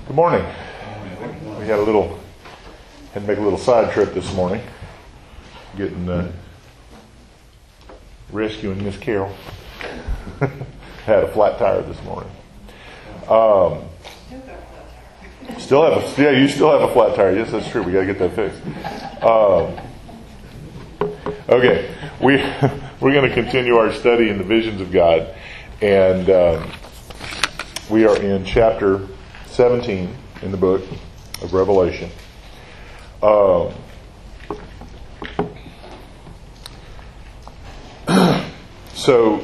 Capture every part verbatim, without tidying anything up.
Good morning. We had a little, had to make a little side trip this morning, getting, uh, rescuing Miss Carol. Had a flat tire this morning. Um, still have a, yeah, you still have a flat tire. Yes, that's true. We got to get that fixed. Um, okay, we we're going to continue our study in the visions of God, and um, we are in chapter seventeen in the book of Revelation. Um, so,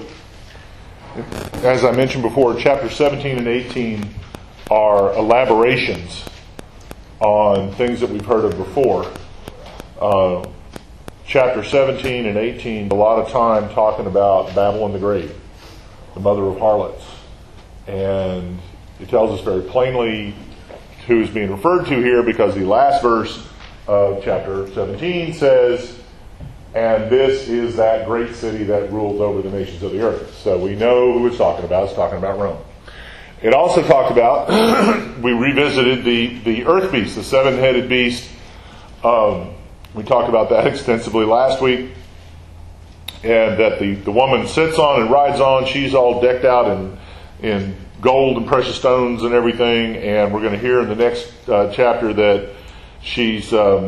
as I mentioned before, chapter seventeen and eighteen are elaborations on things that we've heard of before. Uh, chapter seventeen and eighteen, a lot of time talking about Babylon the Great, the mother of harlots. And it tells us very plainly who is being referred to here, because the last verse of chapter seventeen says, and this is that great city that rules over the nations of the earth. So we know who it's talking about. It's talking about Rome. It also talked about, we revisited the, the earth beast, the seven-headed beast. Um, we talked about that extensively last week. And that the, the woman sits on and rides on. She's all decked out in, in gold and precious stones and everything. And we're going to hear in the next uh, chapter that she's, um,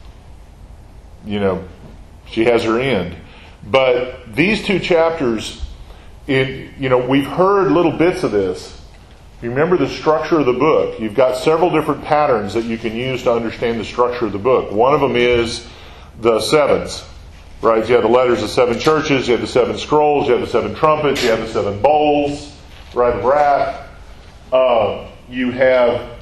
you know, she has her end. But these two chapters, it, you know, we've heard little bits of this. You remember the structure of the book. You've got several different patterns that you can use to understand the structure of the book. One of them is the sevens, right? You have the letters of seven churches, you have the seven scrolls, you have the seven trumpets, you have the seven bowls, right, of wrath. Uh, you have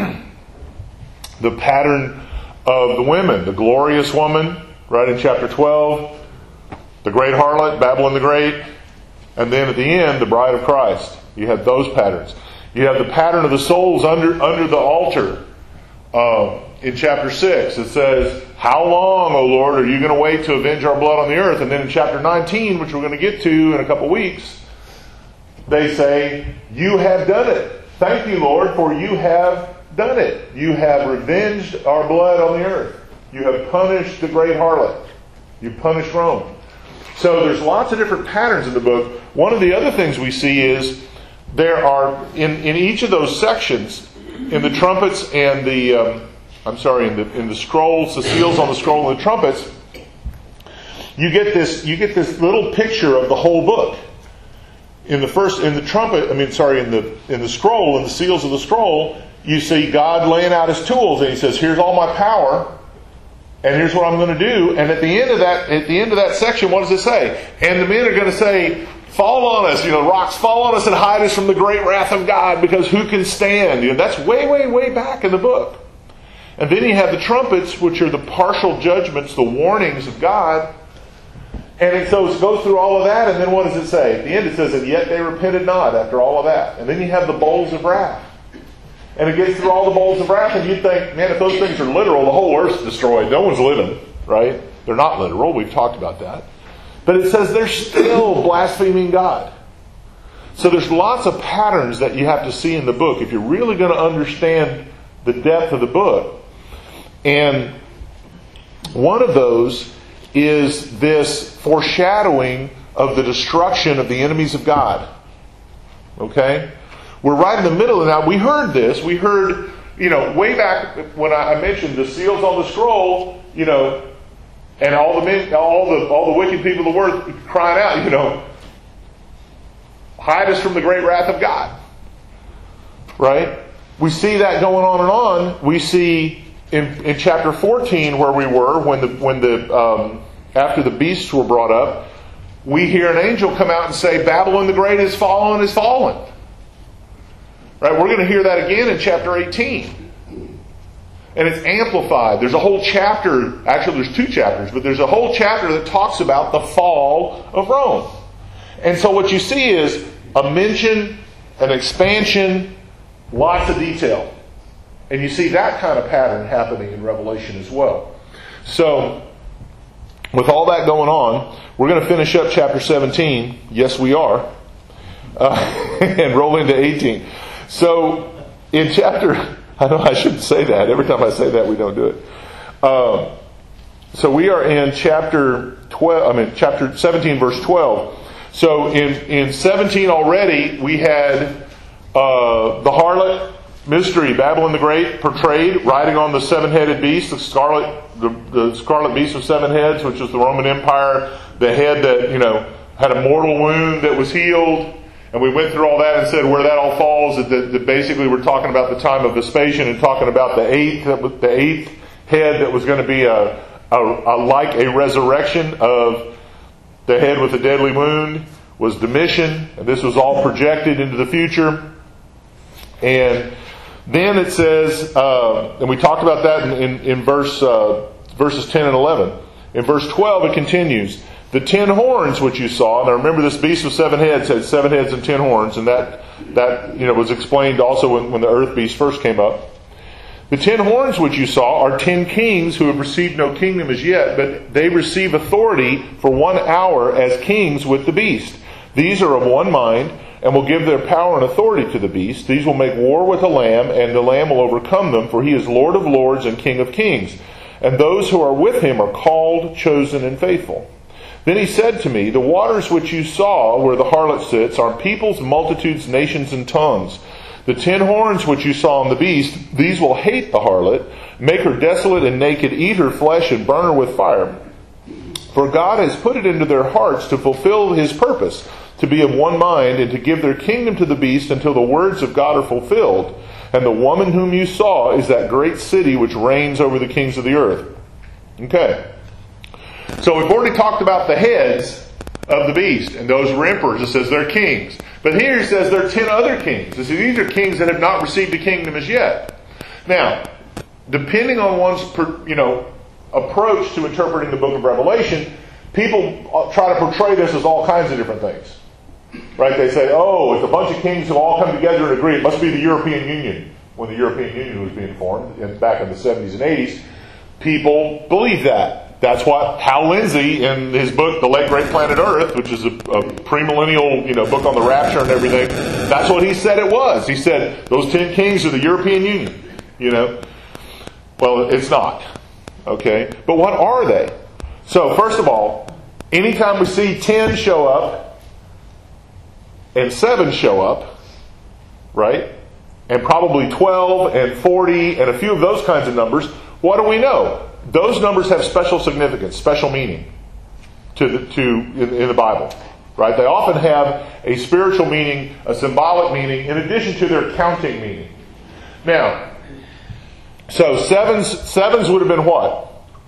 the pattern of the women, the glorious woman, right, in chapter twelve, the great harlot, Babylon the Great, and then at the end, the bride of Christ. You have those patterns. You have the pattern of the souls under under the altar. Uh, in chapter six, it says, how long, O Lord, are you going to wait to avenge our blood on the earth? And then in chapter nineteen, which we're going to get to in a couple weeks, they say, you have done it. Thank you, Lord, for you have done it. You have revenged our blood on the earth. You have punished the great harlot. You've punished Rome. So there's lots of different patterns in the book. One of the other things we see is there are, in, in each of those sections, in the trumpets and the, um, I'm sorry, in the in the scrolls, the seals on the scroll and the trumpets, you get this you get this little picture of the whole book. In the first, in the trumpet, I mean, sorry, in the in the scroll, in the seals of the scroll, you see God laying out His tools, and He says, "Here's all my power, and here's what I'm going to do." And at the end of that, at the end of that section, what does it say? And the men are going to say, fall on us, you know, rocks fall on us and hide us from the great wrath of God, because who can stand? You know, that's way, way, way back in the book. And then you have the trumpets, which are the partial judgments, the warnings of God. And it goes, goes through all of that, and then what does it say? At the end it says, and yet they repented not after all of that. And then you have the bowls of wrath. And it gets through all the bowls of wrath, and you'd think, man, if those things are literal, the whole earth's destroyed. No one's living, right? They're not literal. We've talked about that. But it says they're still blaspheming God. So there's lots of patterns that you have to see in the book if you're really going to understand the depth of the book. And one of those is this foreshadowing of the destruction of the enemies of God. Okay? We're right in the middle of that. We heard this. We heard, you know, way back when I mentioned the seals on the scroll, you know, and all the men, all the all the wicked people of the world crying out, you know, hide us from the great wrath of God. Right? We see that going on and on. We see in, in chapter fourteen where we were when the when the um, after the beasts were brought up, we hear an angel come out and say, "Babylon the Great is fallen, is fallen." Right? We're going to hear that again in chapter eighteen. And it's amplified. There's a whole chapter, actually there's two chapters, but there's a whole chapter that talks about the fall of Rome. And so what you see is a mention, an expansion, lots of detail. And you see that kind of pattern happening in Revelation as well. So, with all that going on, we're going to finish up chapter seventeen. Yes, we are. Uh, and roll into eighteen. So, in chapter I know I shouldn't say that. Every time I say that, we don't do it. Um, so we are in chapter twelve. I mean, chapter seventeen, verse twelve. So in in seventeen already, we had uh, the harlot mystery, Babylon the Great, portrayed riding on the seven-headed beast, the scarlet, the, the scarlet beast with seven heads, which was the Roman Empire. The head that you know had a mortal wound that was healed. And we went through all that and said where that all falls. That, that basically we're talking about the time of Vespasian and talking about the eighth, the eighth head that was going to be a, a, a like a resurrection of the head with the deadly wound was Domitian, and this was all projected into the future. And then it says, uh, and we talked about that in, in, in verse uh, verses ten and eleven. In verse twelve, it continues. The ten horns which you saw, now remember this beast with seven heads had seven heads and ten horns, and that that you know was explained also when, when the earth beast first came up. The ten horns which you saw are ten kings who have received no kingdom as yet, but they receive authority for one hour as kings with the beast. These are of one mind, and will give their power and authority to the beast. These will make war with the Lamb, and the Lamb will overcome them, for he is Lord of lords and King of kings. And those who are with him are called, chosen, and faithful. Then he said to me, the waters which you saw where the harlot sits are peoples, multitudes, nations, and tongues. The ten horns which you saw on the beast, these will hate the harlot, make her desolate and naked, eat her flesh, and burn her with fire. For God has put it into their hearts to fulfill his purpose, to be of one mind, and to give their kingdom to the beast until the words of God are fulfilled. And the woman whom you saw is that great city which reigns over the kings of the earth. Okay. So we've already talked about the heads of the beast, and those were emperors. It says they're kings. But here it says there are ten other kings. It says these are kings that have not received a kingdom as yet. Now, depending on one's you know approach to interpreting the book of Revelation, people try to portray this as all kinds of different things. Right? They say, oh, it's a bunch of kings who all come together and agree. It must be the European Union. When the European Union was being formed in, back in the seventies and eighties, people believed that. That's what Hal Lindsey, in his book, The Late Great Planet Earth, which is a, a premillennial you know, book on the rapture and everything, that's what he said it was. He said, those ten kings are the European Union. You know, well, it's not. Okay? But what are they? So, first of all, anytime we see ten show up, and seven show up, right? And probably twelve and forty and a few of those kinds of numbers, what do we know? Those numbers have special significance, special meaning to the, to in, in the Bible, right? They often have a spiritual meaning, a symbolic meaning, in addition to their counting meaning. Now, so sevens sevens would have been what?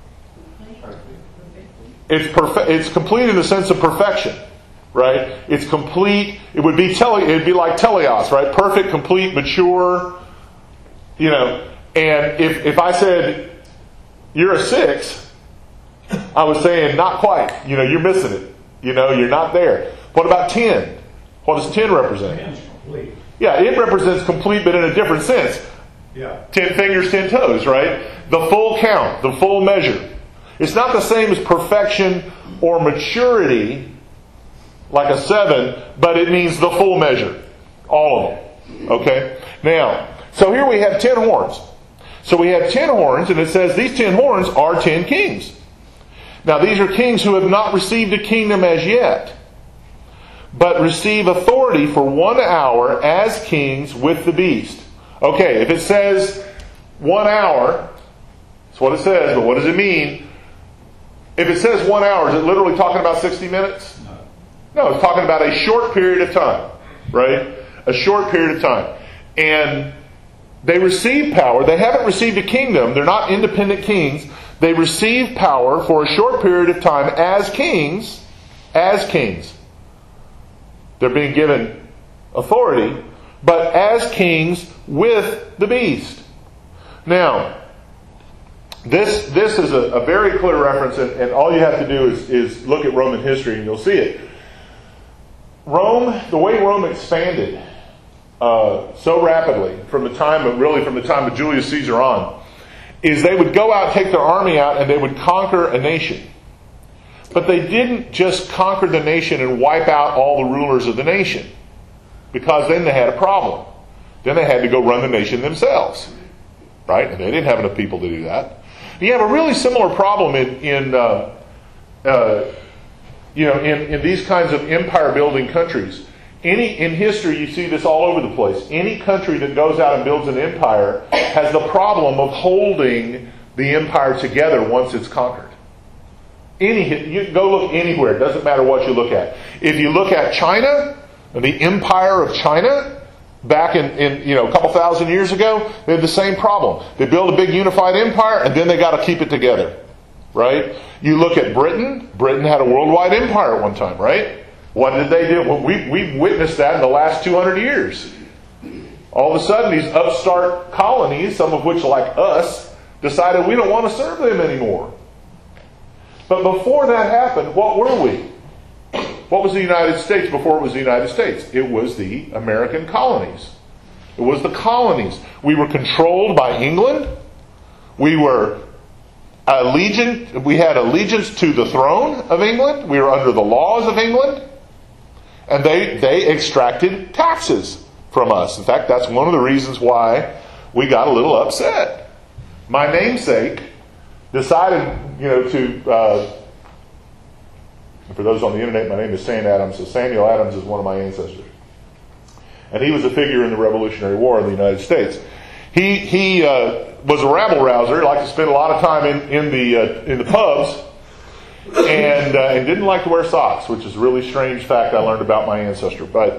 It's perfect. It's complete in the sense of perfection, right? It's complete. It would be tele. It'd be like teleos, right? Perfect, complete, mature. You know, and if if I said you're a six, I was saying not quite. You know, you're missing it. You know, you're not there. What about ten? What does ten represent? Yeah, it represents complete, but in a different sense. Yeah. Ten fingers, ten toes, right? The full count, the full measure. It's not the same as perfection or maturity, like a seven, but it means the full measure. All of them. Okay? Now, so here we have ten horns. So we have ten horns, and it says these ten horns are ten kings. Now, these are kings who have not received a kingdom as yet, but receive authority for one hour as kings with the beast. Okay, if it says one hour, that's what it says, but what does it mean? If it says one hour, is it literally talking about sixty minutes? No, it's talking about a short period of time, right? A short period of time. And they receive power. They haven't received a kingdom. They're not independent kings. They receive power for a short period of time as kings. As kings. They're being given authority, but as kings with the beast. Now, this this is a, a very clear reference, and, and all you have to do is, is look at Roman history and you'll see it. Rome, the way Rome expanded uh, so rapidly from the time of really from the time of Julius Caesar on, is they would go out, take their army out, and they would conquer a nation. But they didn't just conquer the nation and wipe out all the rulers of the nation, because then they had a problem. Then they had to go run the nation themselves. right? And they didn't have enough people to do that. You have a really similar problem in, in uh, uh, you know, in, in these kinds of empire-building countries. Any in history, you see this all over the place. Any country that goes out and builds an empire has the problem of holding the empire together once it's conquered. Any, you go look anywhere. It doesn't matter what you look at. If you look at China, the empire of China, back in, in you know a couple thousand years ago, they had the same problem. They build a big unified empire, and then they got to keep it together, right? You look at Britain. Britain had a worldwide empire at one time, right? What did they do? Well, we, we've witnessed that in the last two hundred years. All of a sudden, these upstart colonies, some of which, like us, decided we don't want to serve them anymore. But before that happened, what were we? What was the United States before it was the United States? It was the American colonies. It was the colonies. We were controlled by England. We were allegiant. We had allegiance to the throne of England. We were under the laws of England. And they, they extracted taxes from us. In fact, that's one of the reasons why we got a little upset. My namesake decided, you know, to, uh, for those on the internet, my name is Sam Adams. So Samuel Adams is one of my ancestors. And he was a figure in the Revolutionary War in the United States. He, he uh, was a rabble-rouser. He liked to spend a lot of time in, in, the, uh, in the pubs. And, uh, and didn't like to wear socks, which is a really strange fact I learned about my ancestor. But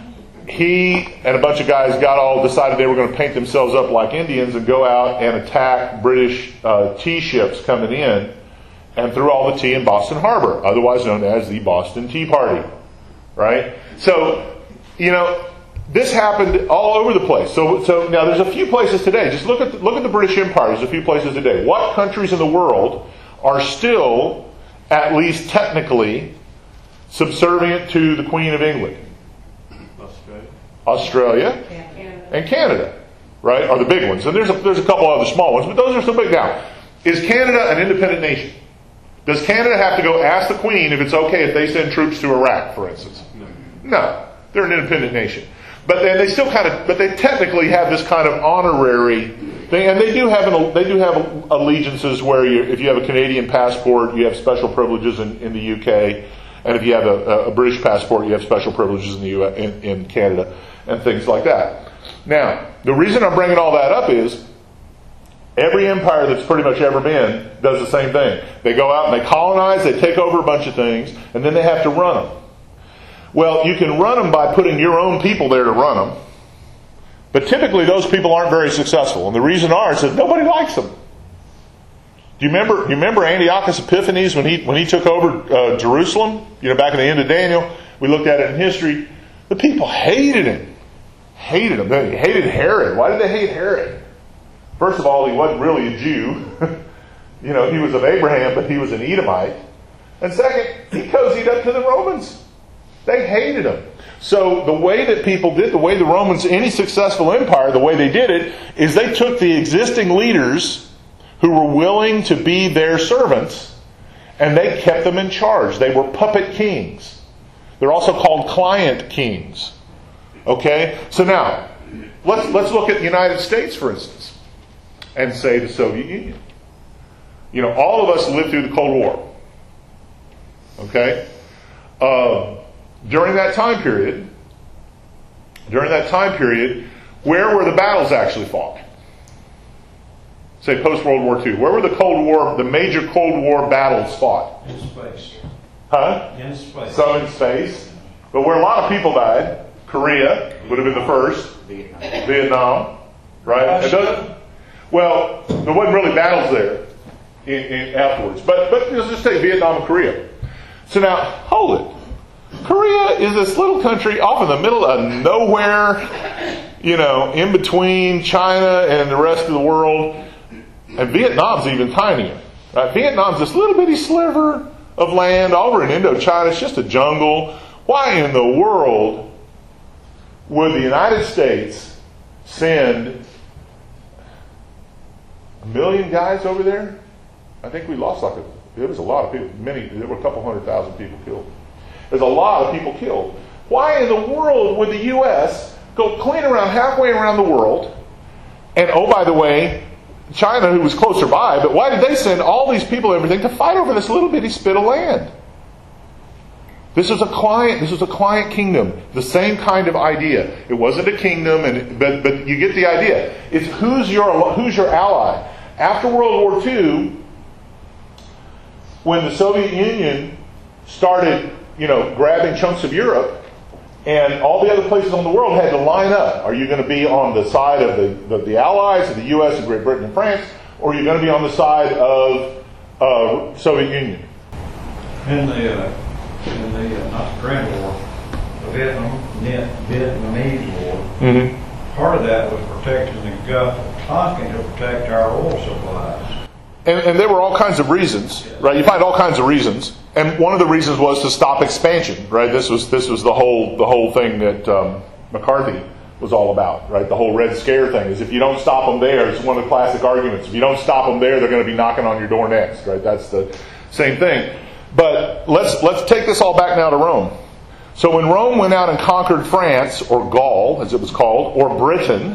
he and a bunch of guys got all decided they were going to paint themselves up like Indians and go out and attack British uh, tea ships coming in and threw all the tea in Boston Harbor, otherwise known as the Boston Tea Party. Right? So, you know, this happened all over the place. So, so now there's a few places today. Just look at the, look at the British Empire. There's a few places today. What countries in the world are still, at least technically, subservient to the Queen of England? Australia. Australia and Canada, right, are the big ones. And there's a, there's a couple other small ones, but those are so big now. Is Canada an independent nation? Does Canada have to go ask the Queen if it's okay if they send troops to Iraq, for instance? No. No. They're an independent nation. But then they still kind of, but they technically have this kind of honorary thing, and they do have an, they do have allegiances where you, if you have a Canadian passport, you have special privileges in, in the U K, and if you have a, a British passport, you have special privileges in the U S, in, in Canada, and things like that. Now, the reason I'm bringing all that up is every empire that's pretty much ever been does the same thing. They go out and they colonize, they take over a bunch of things, and then they have to run them. Well, you can run them by putting your own people there to run them. But typically those people aren't very successful. And the reason are is that nobody likes them. Do you remember, you remember Antiochus Epiphanes when he when he took over uh, Jerusalem? You know, back in the end of Daniel, we looked at it in history. The people hated him. Hated him. They hated Herod. Why did they hate Herod? First of all, he wasn't really a Jew. You know, he was of Abraham, but he was an Edomite. And second, he cozied up to the Romans. They hated him. So the way that people did, the way the Romans, any successful empire, the way they did it, is they took the existing leaders who were willing to be their servants, and they kept them in charge. They were puppet kings. They're also called client kings. Okay? So now, let's let's look at the United States, for instance, and say the Soviet Union. You know, all of us lived through the Cold War. Okay? Uh, during that time period, during that time period, where were the battles actually fought? Say post-World War Two. Where were the Cold War, the major Cold War battles fought? In space. Huh? In space. Some in space. But where a lot of people died, Korea would have been the first. Vietnam. Vietnam. Right? It doesn't, well, there wasn't really battles there in, in afterwards. But, but let's just take Vietnam and Korea. So now, hold it. Korea is this little country off in the middle of nowhere, you know, in between China and the rest of the world. And Vietnam's even tinier. Right? Vietnam's this little bitty sliver of land over in Indochina. It's just a jungle. Why in the world would the United States send a million guys over there? I think we lost like a, there was a lot of people. Many, there were a couple hundred thousand people killed. There's a lot of people killed. Why in the world would the U S go clean around halfway around the world and, oh, by the way, China, who was closer by, but why did they send all these people and everything to fight over this little bitty spit of land? This was a client. This was a client kingdom. The same kind of idea. It wasn't a kingdom, and but but you get the idea. It's who's your who's your ally. After World War Two, when the Soviet Union started, you know, grabbing chunks of Europe, and all the other places on the world had to line up. Are you going to be on the side of the the, the Allies, of the U S and Great Britain and France, or are you going to be on the side of uh, Soviet Union? In the uh, in the uh, not the Korean War, the Vietnam Vietnamese War, Mm-hmm. part of that was protecting the Gulf of Tonkin to protect our oil supplies. And, and there were all kinds of reasons, right? You find all kinds of reasons, and one of the reasons was to stop expansion, right? This was this was the whole the whole thing that um, McCarthy was all about, right? The whole Red Scare thing is if you don't stop them there, it's one of the classic arguments. If you don't stop them there, they're going to be knocking on your door next, right? That's the same thing. But let's let's take this all back now to Rome. So when Rome went out and conquered France, or Gaul, as it was called, or Britain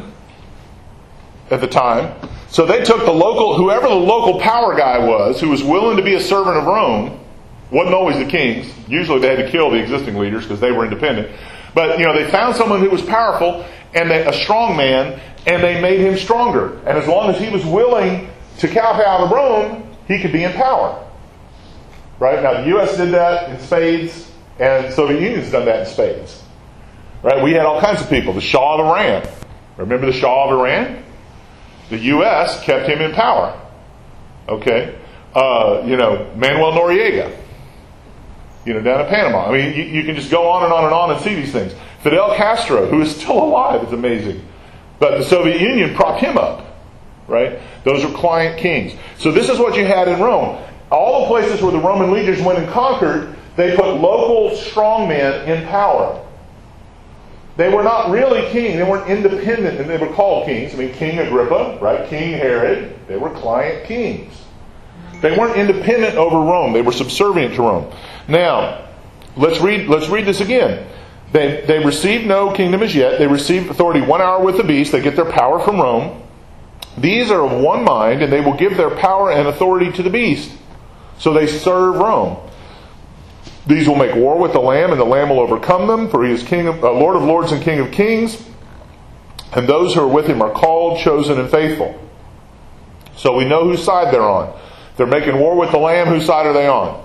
at the time, so they took the local, whoever the local power guy was, who was willing to be a servant of Rome, wasn't always the kings. Usually they had to kill the existing leaders because they were independent. But, you know, they found someone who was powerful, and they, a strong man, and they made him stronger. And as long as he was willing to kowtow to Rome, he could be in power. Right? Now, the U S did that in spades, and the Soviet Union's done that in spades. Right? We had all kinds of people. The Shah of Iran. Remember the Shah of Iran? The U S kept him in power. Okay? Uh, you know, Manuel Noriega. You know, down in Panama. I mean, you, you can just go on and on and on and see these things. Fidel Castro, who is still alive, it's amazing. But the Soviet Union propped him up. Right? Those are client kings. So this is what you had in Rome. All the places where the Roman legions went and conquered, they put local strongmen in power. They were not really king. They weren't independent, and they were called kings. I mean, King Agrippa, right? King Herod. They were client kings. They weren't independent over Rome. They were subservient to Rome. Now, let's read. Let's read this again. They they received no kingdom as yet. They received authority one hour with the beast. They get their power from Rome. These are of one mind, and they will give their power and authority to the beast. So they serve Rome. These will make war with the Lamb, and the Lamb will overcome them, for he is King of, uh, Lord of lords and King of kings. And those who are with him are called, chosen, and faithful. So we know whose side they're on. They're making war with the Lamb. Whose side are they on?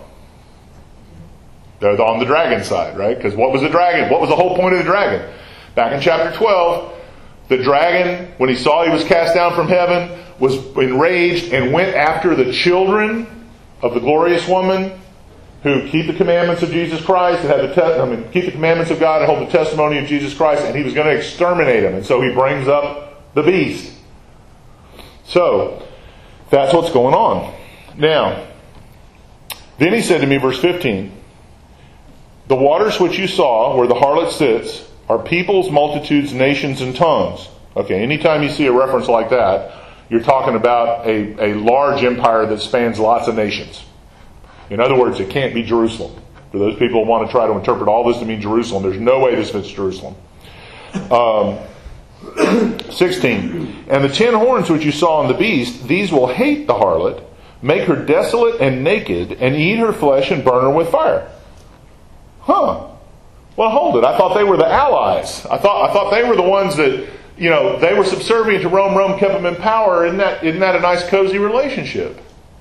They're on the dragon side, right? Because what was the dragon? What was the whole point of the dragon? Back in chapter twelve, the dragon, when he saw he was cast down from heaven, was enraged and went after the children of the glorious woman who keep the commandments of Jesus Christ and have the te- I mean, keep the commandments of God and hold the testimony of Jesus Christ, and he was going to exterminate them. And so he brings up the beast. So that's what's going on. Now, then he said to me, verse fifteen, the waters which you saw, where the harlot sits, are peoples, multitudes, nations, and tongues. Okay, anytime you see a reference like that, you're talking about a, a large empire that spans lots of nations. In other words, it can't be Jerusalem. For those people who want to try to interpret all this to mean Jerusalem, there's no way this fits Jerusalem. Um, sixteen. And the ten horns which you saw on the beast, these will hate the harlot, make her desolate and naked, and eat her flesh and burn her with fire. Huh. Well, hold it. I thought they were the allies. I thought I thought they were the ones that, you know, they were subservient to Rome. Rome kept them in power. Isn't that, isn't that a nice, cozy relationship?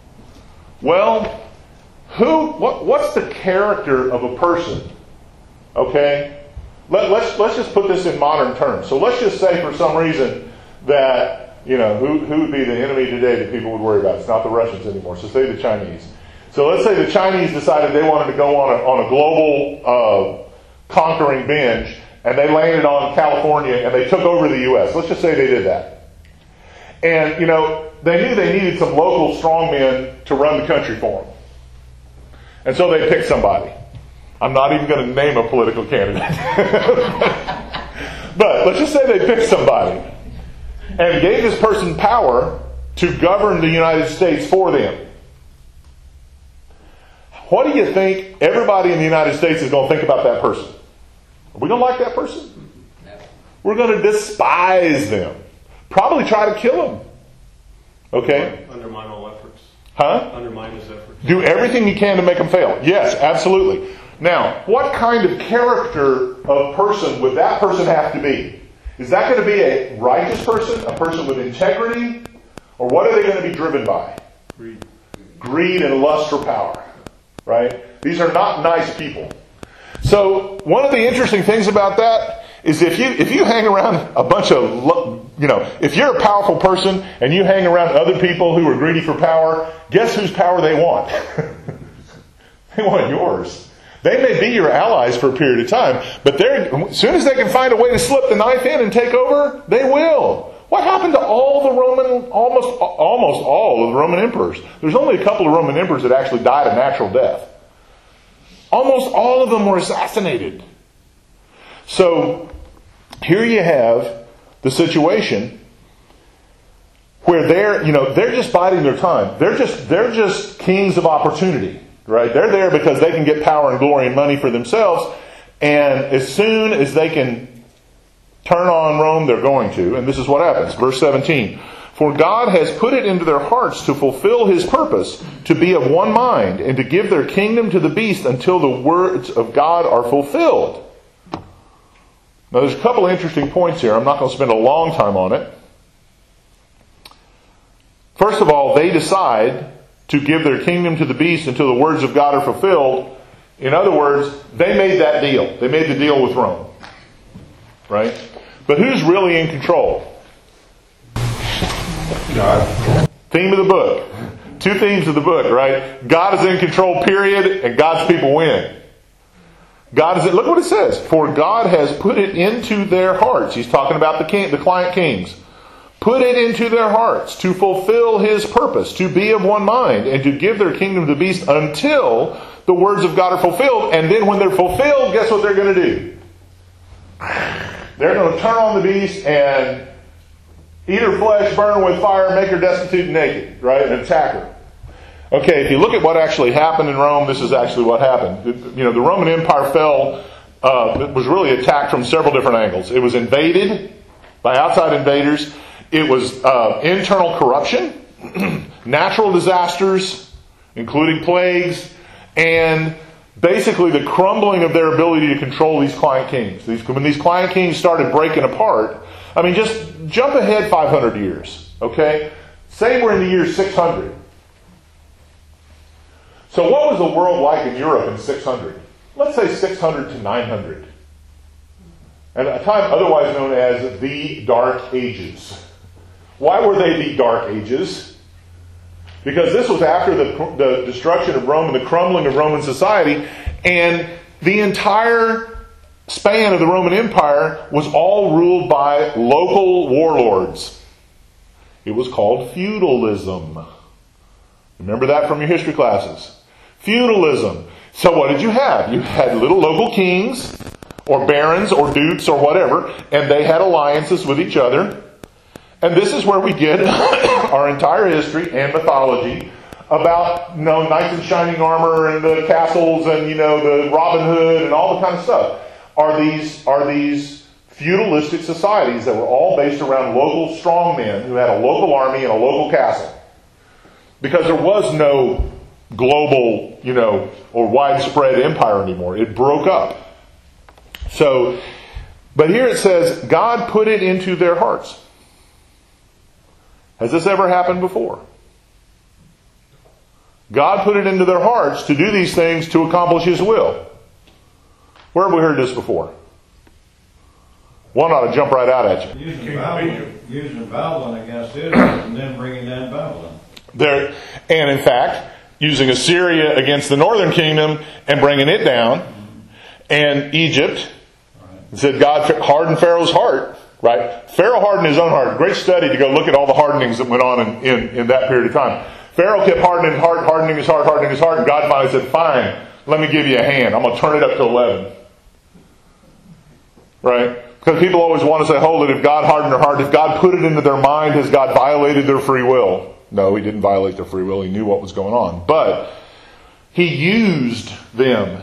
Well, who? What, what's the character of a person? Okay? Let, let's let's just put this in modern terms. So let's just say for some reason that, you know, who, who would be the enemy today that people would worry about? It's not the Russians anymore. So say the Chinese. So let's say the Chinese decided they wanted to go on a, on a global uh, conquering binge, and they landed on California and they took over the U S. Let's just say they did that. And, you know, they knew they needed some local strongmen to run the country for them. And so they picked somebody. I'm not even going to name a political candidate. But let's just say they picked somebody and gave this person power to govern the United States for them. What do you think everybody in the United States is going to think about that person? Are we going to like that person? No. We're going to despise them. Probably try to kill them. Okay? Undermine all efforts. Huh? Undermine his efforts. Do everything you can to make them fail. Yes, absolutely. Now, what kind of character of person would that person have to be? Is that going to be a righteous person, a person with integrity, or what are they going to be driven by? Greed. Greed and lust for power. Right? These are not nice people. So, one of the interesting things about that is if you if you hang around a bunch of, you know, if you're a powerful person and you hang around other people who are greedy for power, guess whose power they want? They want yours. They may be your allies for a period of time, but they're, as soon as they can find a way to slip the knife in and take over, they will. What happened to all the Roman, almost almost all of the Roman emperors? There's only a couple of Roman emperors that actually died a natural death. Almost all of them were assassinated. So, here you have the situation where they're, you know, they're just biding their time. They're just, they're just kings of opportunity. Right? They're there because they can get power and glory and money for themselves. And as soon as they can turn on Rome, they're going to. And this is what happens. Verse seventeen. For God has put it into their hearts to fulfill His purpose, to be of one mind, and to give their kingdom to the beast until the words of God are fulfilled. Now there's a couple of interesting points here. I'm not going to spend a long time on it. First of all, they decide to give their kingdom to the beast until the words of God are fulfilled. In other words, they made that deal. They made the deal with Rome. Right? But who's really in control? God. Theme of the book. Two themes of the book, right? God is in control, period, and God's people win. God is in, look what it says. For God has put it into their hearts. He's talking about the king, the client kings. Put it into their hearts to fulfill His purpose, to be of one mind, and to give their kingdom to the beast until the words of God are fulfilled. And then when they're fulfilled, guess what they're going to do? They're going to turn on the beast and eat her flesh, burn her with fire, make her destitute and naked, right? And attack her. Okay, if you look at what actually happened in Rome, this is actually what happened. You know, the Roman Empire fell, uh, it was really attacked from several different angles. It was invaded by outside invaders. It was uh, internal corruption, natural disasters, including plagues, and basically the crumbling of their ability to control these client kings. These, when these client kings started breaking apart, I mean, just jump ahead five hundred years, okay? Say we're in the year six hundred. So what was the world like in Europe in six hundred? Let's say six hundred to nine hundred. And a time otherwise known as the Dark Ages. Why were they the Dark Ages? Because this was after the, the destruction of Rome and the crumbling of Roman society, and the entire span of the Roman Empire was all ruled by local warlords. It was called feudalism. Remember that from your history classes. Feudalism. So what did you have? You had little local kings, or barons, or dukes, or whatever, and they had alliances with each other. And this is where we get our entire history and mythology about, you know, knights in shining armor and the castles and, you know, the Robin Hood and all the kind of stuff. Are these, are these feudalistic societies that were all based around local strongmen who had a local army and a local castle. Because there was no global, you know, or widespread empire anymore. It broke up. So, but here it says, God put it into their hearts. Has this ever happened before? God put it into their hearts to do these things to accomplish His will. Where have we heard this before? One ought to jump right out at you. Using Babylon, using Babylon against Israel and then bringing down Babylon. There, and in fact, using Assyria against the northern kingdom and bringing it down, and Egypt. It said God hardened Pharaoh's heart. Right? Pharaoh hardened his own heart. Great study to go look at all the hardenings that went on in, in, in that period of time. Pharaoh kept hardening his heart, hardening his heart, hardening his heart, and God finally said, fine, let me give you a hand. I'm going to turn it up to eleven. Right? Because people always want to say, hold it, if God hardened their heart, if God put it into their mind, has God violated their free will? No, He didn't violate their free will. He knew what was going on. But He used them.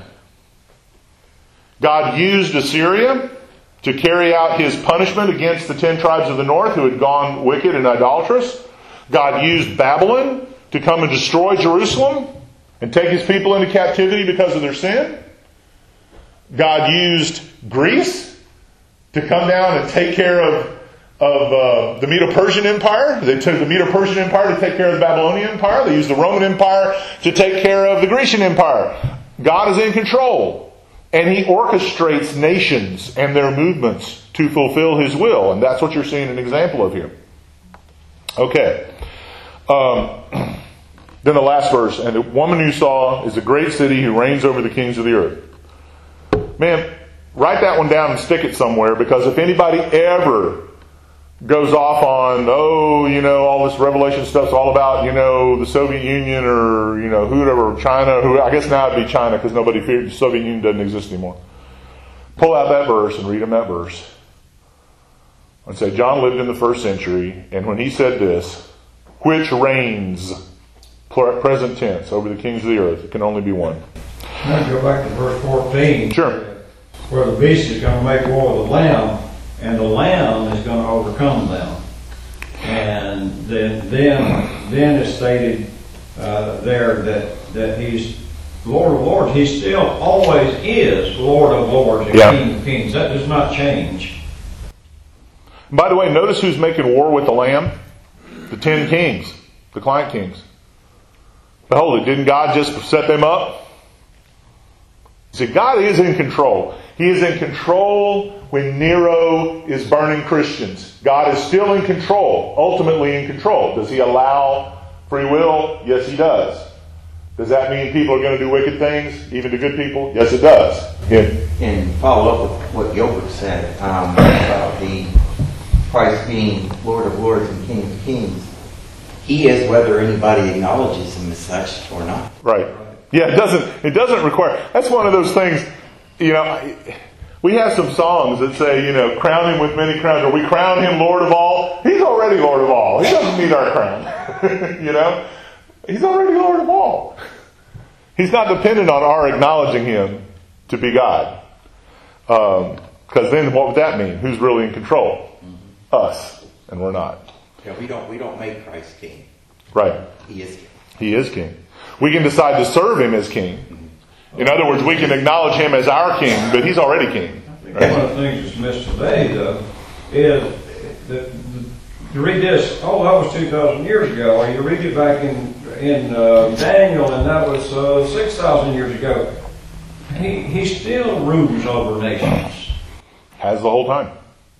God used Assyria to carry out His punishment against the ten tribes of the north who had gone wicked and idolatrous. God used Babylon to come and destroy Jerusalem and take His people into captivity because of their sin. God used Greece to come down and take care of, of uh, the Medo-Persian Empire. They took the Medo-Persian Empire to take care of the Babylonian Empire. They used the Roman Empire to take care of the Grecian Empire. God is in control. And He orchestrates nations and their movements to fulfill His will. And that's what you're seeing an example of here. Okay. Um, then the last verse. And the woman you saw is a great city who reigns over the kings of the earth. Man, write that one down and stick it somewhere, because if anybody ever goes off on, oh, you know, all this Revelation stuff's all about, you know, the Soviet Union or, you know, whoever, China, who, I guess now it'd be China because nobody feared the Soviet Union doesn't exist anymore. Pull out that verse and read them that verse. And say, John lived in the first century, and when he said this, which reigns, present tense, over the kings of the earth, it can only be one. Now go back to verse fourteen. Sure. Where the beast is going to make war with the lamb, and the lamb is going to overcome them. And then, then, then it's stated uh, there that that He's Lord of Lords. He still always is Lord of Lords and yeah. King of Kings. That does not change. By the way, notice who's making war with the Lamb? The ten kings, the client kings. Behold, didn't God just set them up? See, God is in control. He is in control when Nero is burning Christians. God is still in control, ultimately in control. Does He allow free will? Yes, He does. Does that mean people are going to do wicked things, even to good people? Yes, it does. Yeah. And follow up with what Gilbert said um, about the Christ being Lord of Lords and King of Kings. He is whether anybody acknowledges Him as such or not. Right. Yeah, it doesn't. It doesn't require. That's one of those things. You know, we have some songs that say, you know, crown Him with many crowns, or we crown Him Lord of all. He's already Lord of all. He doesn't need our crown. You know, He's already Lord of all. He's not dependent on our acknowledging Him to be God. Because um, then, what would that mean? Who's really in control? Mm-hmm. Us, and we're not. Yeah, we don't. We don't make Christ king. Right. He is king. He is king. We can decide to serve Him as king. In other words, we can acknowledge Him as our king, but He's already king. I think one of the things that's missed today, though, is that you read this, oh, that was two thousand years ago, or you read it back in in uh, Daniel, and that was uh, six thousand years ago. He, he still rules over nations. Has the whole time.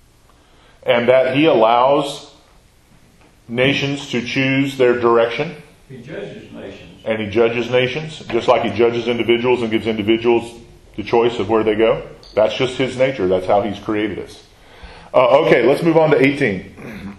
And that He allows nations to choose their direction. He judges nations. And He judges nations, just like He judges individuals and gives individuals the choice of where they go. That's just His nature. That's how He's created us. Uh, okay, let's move on to eighteen.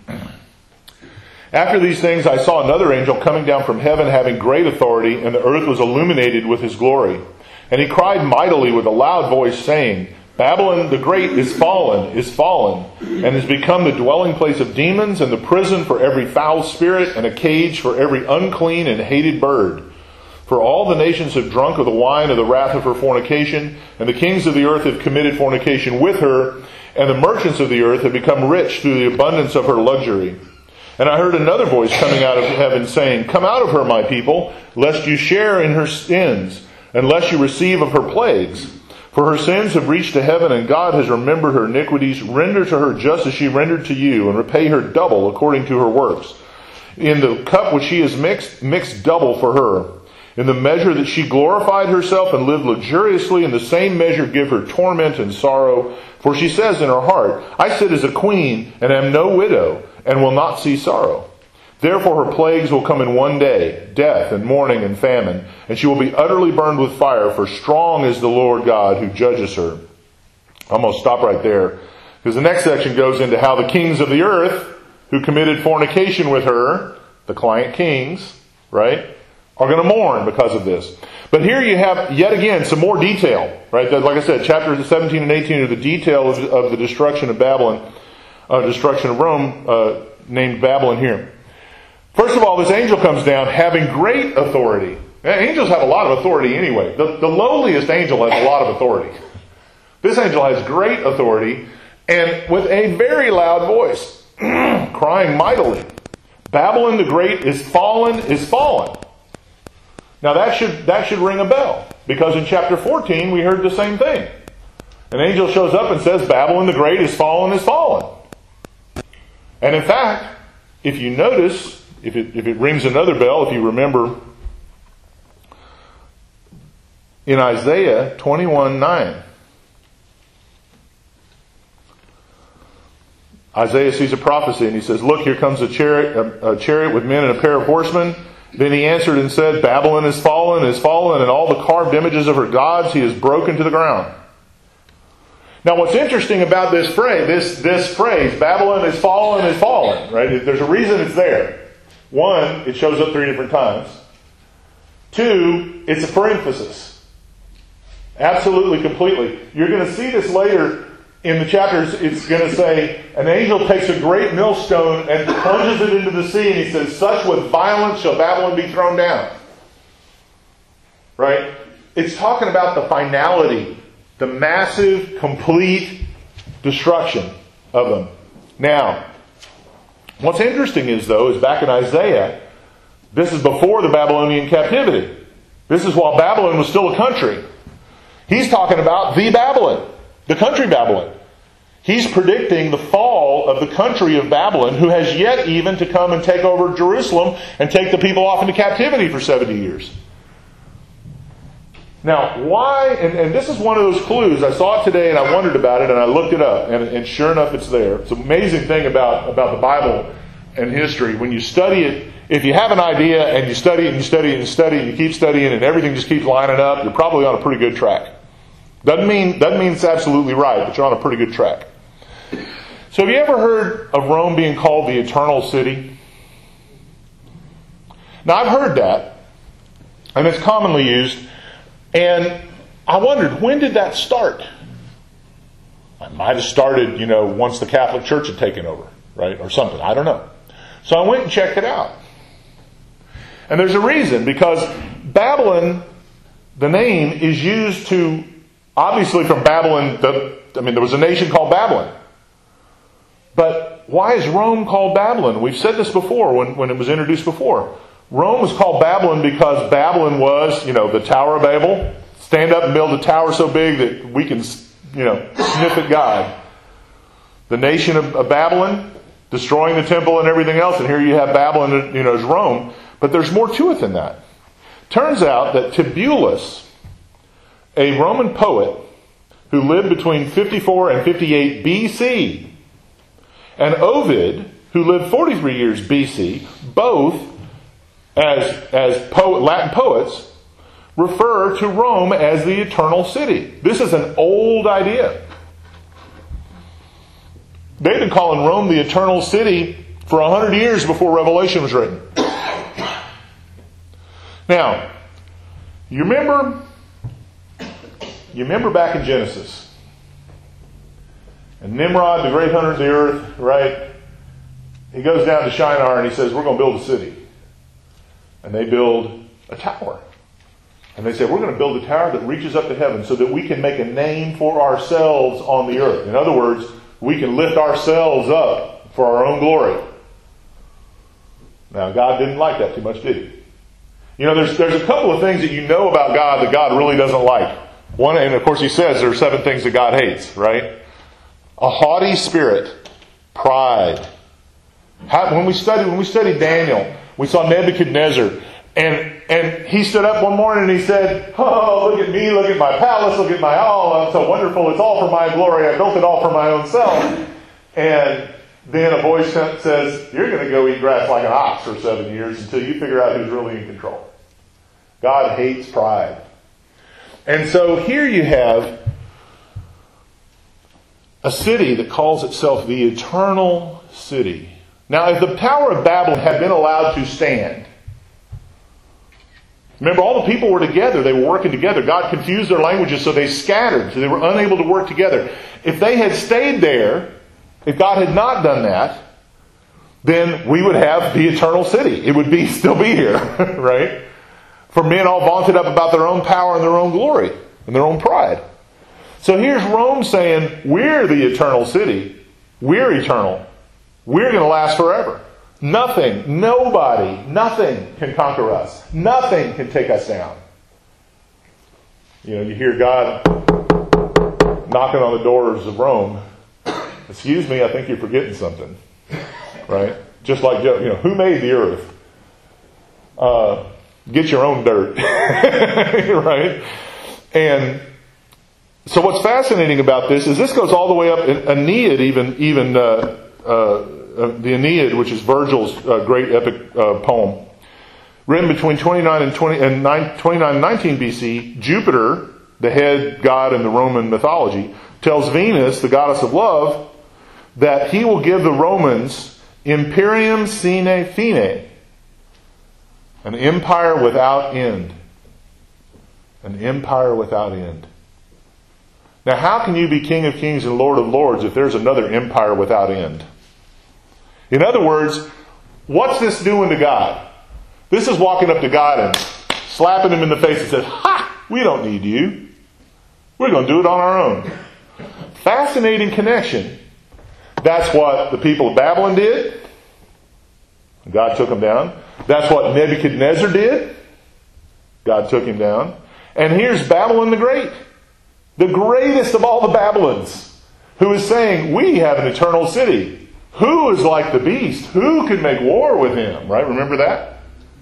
After these things I saw another angel coming down from heaven, having great authority, and the earth was illuminated with his glory. And he cried mightily with a loud voice, saying, Babylon the great is fallen, is fallen, and has become the dwelling place of demons, and the prison for every foul spirit, and a cage for every unclean and hated bird. For all the nations have drunk of the wine of the wrath of her fornication, and the kings of the earth have committed fornication with her, and the merchants of the earth have become rich through the abundance of her luxury. And I heard another voice coming out of heaven saying, Come out of her, my people, lest you share in her sins, and lest you receive of her plagues. For her sins have reached to heaven, and God has remembered her iniquities. Render to her just as she rendered to you, and repay her double according to her works. In the cup which she has mixed, mix double for her. In the measure that she glorified herself and lived luxuriously, in the same measure give her torment and sorrow. For she says in her heart, I sit as a queen, and am no widow, and will not see sorrow. Therefore her plagues will come in one day, death and mourning and famine, and she will be utterly burned with fire, for strong is the Lord God who judges her. I'm going to stop right there, because the next section goes into how the kings of the earth, who committed fornication with her, the client kings, right, are going to mourn because of this. But here you have, yet again, some more detail, right? Like I said, chapters seventeen and eighteen are the detail of, of the destruction of Babylon, uh, destruction of Rome, uh, named Babylon here. First of all, this angel comes down having great authority. Angels have a lot of authority anyway. The, the lowliest angel has a lot of authority. This angel has great authority, and with a very loud voice, crying mightily. Babylon the Great is fallen, is fallen. Now that should, that should ring a bell, because in chapter fourteen we heard the same thing. An angel shows up and says, Babylon the Great is fallen, is fallen. And in fact, if you notice, if it, if it rings another bell, if you remember in Isaiah twenty-one nine, Isaiah sees a prophecy and he says, look, here comes a chariot, a, a chariot with men and a pair of horsemen. Then he answered and said, Babylon is fallen, is fallen, and all the carved images of her gods he has broken to the ground. Now what's interesting about this phrase, this, this phrase, Babylon is fallen, is fallen, right? There's a reason it's there. One, it shows up three different times. Two, it's a parenthesis. Absolutely, completely. You're going to see this later in the chapters. It's going to say, an angel takes a great millstone and plunges it into the sea, and he says, such with violence shall Babylon be thrown down. Right? It's talking about the finality, the massive, complete destruction of them. Now, what's interesting is, though, is back in Isaiah, this is before the Babylonian captivity. This is while Babylon was still a country. He's talking about the Babylon, the country Babylon. He's predicting the fall of the country of Babylon, who has yet even to come and take over Jerusalem and take the people off into captivity for seventy years. Now, why, and, and this is one of those clues. I saw it today and I wondered about it and I looked it up, and, and sure enough it's there. It's an amazing thing about, about the Bible and history. When you study it, if you have an idea and you study it and you study it and you study it and you keep studying and everything just keeps lining up, you're probably on a pretty good track. Doesn't mean, doesn't mean it's absolutely right, but you're on a pretty good track. So have you ever heard of Rome being called the Eternal City? Now I've heard that, and it's commonly used, and I wondered, when did that start? It might have started, you know, once the Catholic Church had taken over, right? Or something, I don't know. So I went and checked it out. And there's a reason, because Babylon, the name, is used to, obviously from Babylon, the, I mean, there was a nation called Babylon. But why is Rome called Babylon? We've said this before when, when it was introduced before. Rome was called Babylon because Babylon was, you know, the Tower of Babel. Stand up and build a tower so big that we can, you know, sniff at God. The nation of, of Babylon, destroying the temple and everything else. And here you have Babylon, you know, as Rome. But there's more to it than that. Turns out that Tibullus, a Roman poet who lived between fifty-four and fifty-eight B C, and Ovid, who lived forty-three years B C, both as, as poet, Latin poets, refer to Rome as the Eternal City. This is an old idea. They've been calling Rome the Eternal City for a hundred years before Revelation was written. Now, you remember, you remember back in Genesis, and Nimrod, the great hunter of the earth, right? He goes down to Shinar and he says, we're going to build a city. And they build a tower. And they say, we're going to build a tower that reaches up to heaven so that we can make a name for ourselves on the earth. In other words, we can lift ourselves up for our own glory. Now, God didn't like that too much, did he? You know, there's, there's a couple of things that you know about God that God really doesn't like. One, and of course he says there are seven things that God hates, right? A haughty spirit, pride. How, when we studied, when we studied Daniel, we saw Nebuchadnezzar, and and he stood up one morning and he said, "Oh, look at me, look at my palace, look at my all. I'm so wonderful. It's all for my glory. I built it all for my own self." And then a voice says, "You're going to go eat grass like an ox for seven years until you figure out who's really in control." God hates pride. And so here you have a city that calls itself the Eternal City. Now, if the Tower of Babylon had been allowed to stand, remember, all the people were together. They were working together. God confused their languages, so they scattered. So they were unable to work together. If they had stayed there, if God had not done that, then we would have the Eternal City. It would be still be here, right? For men all vaunted up about their own power and their own glory and their own pride. So here's Rome saying, we're the Eternal City. We're eternal. We're going to last forever. Nothing, nobody, nothing can conquer us. Nothing can take us down. You know, you hear God knocking on the doors of Rome. Excuse me, I think you're forgetting something. Right? Just like, you know, who made the earth? Uh, get your own dirt. Right? And so what's fascinating about this is this goes all the way up in Aeneid, even, even uh, uh, the Aeneid, which is Virgil's uh, great epic uh, poem. Written between twenty-nine and twenty and twenty-nine and nineteen B C, Jupiter, the head god in the Roman mythology, tells Venus, the goddess of love, that he will give the Romans imperium sine fine, an empire without end. An empire without end. Now, how can you be King of Kings and Lord of Lords if there's another empire without end? In other words, what's this doing to God? This is walking up to God and slapping him in the face and says, "Ha! We don't need you. We're going to do it on our own." Fascinating connection. That's what the people of Babylon did. God took them down. That's what Nebuchadnezzar did. God took him down. And here's Babylon the Great, the greatest of all the Babylons, who is saying, we have an eternal city. Who is like the beast? Who can make war with him? Right? Remember that?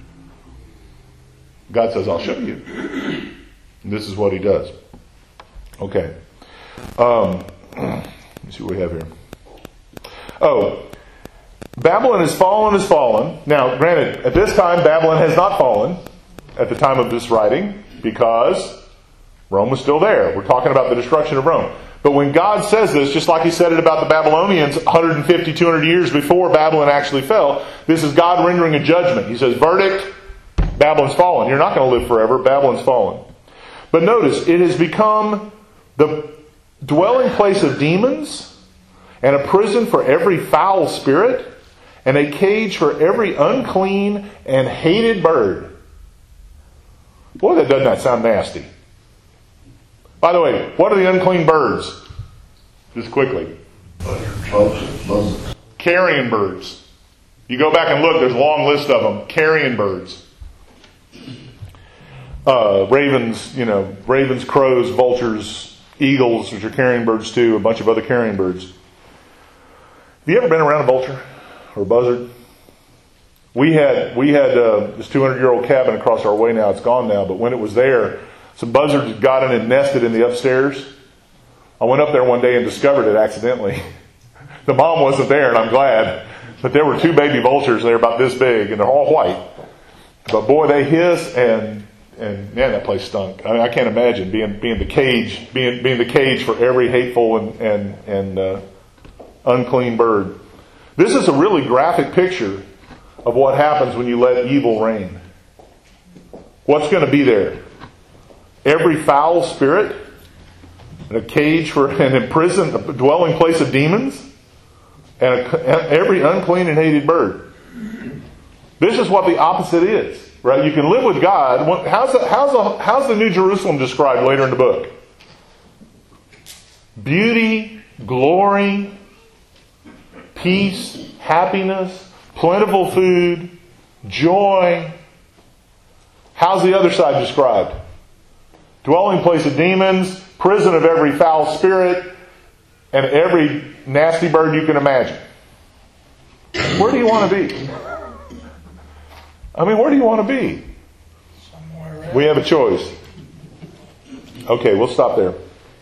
God says, I'll show you. And this is what he does. Okay. Um, let's see what we have here. Oh, Babylon has fallen, has fallen. Now, granted, at this time, Babylon has not fallen at the time of this writing because Rome was still there. We're talking about the destruction of Rome. But when God says this, just like he said it about the Babylonians one hundred fifty, two hundred years before Babylon actually fell, this is God rendering a judgment. He says, verdict, Babylon's fallen. You're not going to live forever. Babylon's fallen. But notice, it has become the dwelling place of demons and a prison for every foul spirit and a cage for every unclean and hated bird. Boy, that does not sound nasty. By the way, what are the unclean birds? Just quickly. Carrion birds. You go back and look, there's a long list of them. Carrion birds. Uh, ravens, you know, ravens, crows, vultures, eagles, which are carrion birds too, a bunch of other carrion birds. Have you ever been around a vulture or a buzzard? We had we had uh, this two hundred year old cabin across our way now. It's gone now, but when it was there, some buzzards got in and nested in the upstairs. I went up there one day and discovered it accidentally. The mom wasn't there, and I'm glad. But there were two baby vultures there about this big, and they're all white. But boy, they hiss, and and man, that place stunk. I mean, I can't imagine being being the cage, being being the cage for every hateful and and and uh, unclean bird. This is a really graphic picture of what happens when you let evil reign. What's going to be there? Every foul spirit, and a cage for an imprisoned, a dwelling place of demons, and, a, and every unclean and hated bird. This is what the opposite is, right? You can live with God. How's the, how's the, how's the New Jerusalem described later in the book? Beauty, glory, peace, happiness, plentiful food, joy. How's the other side described? Dwelling place of demons, prison of every foul spirit, and every nasty bird you can imagine. Where do you want to be? I mean, where do you want to be? We have a choice. Okay, we'll stop there.